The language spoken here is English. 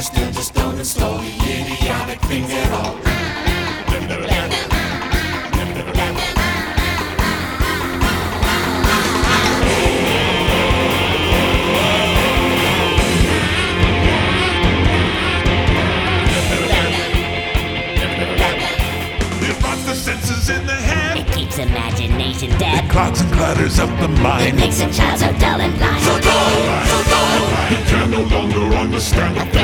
understood, just don't install the idiotic things at all. It rots the senses in the head. It keeps imagination dead. It clogs and clutters up the It mind. makes a child so dull and blind. So dull, so dull. He can no longer understand.